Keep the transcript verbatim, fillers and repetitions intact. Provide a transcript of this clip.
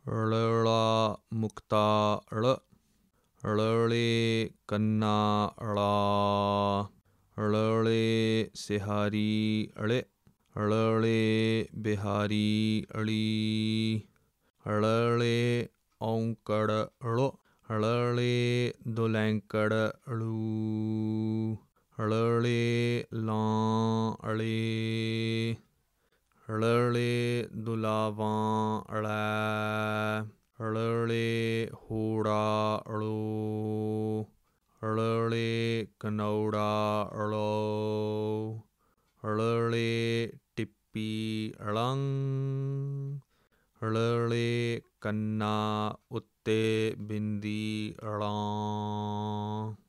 ळळा मुक्ता ळ ळळे ਕੰਨਾ ळਾ ळळे ਸਿਹਾਰੀ ळे ळळे ਬਿਹਾਰੀ ੜੀ ळळे ਔਂਕੜ ळੋ ळळे ਦੁਲੈਂਕੜ ੜੂ ळੜੇ ਲਾਂ ਲੇ ळੜੇ ਦੁਲਾਵਾਂ ળੈ ळੜੇ ਹੋੜਾ ળੋ ळੜੇ ਕਨੌੜਾ ળੋ ळੜੇ ਟਿੱਪੀ ళੰ ळੜੇ ਕੰਨਾ ਉੱਤੇ ਬਿੰਦੀ ળਾਂ।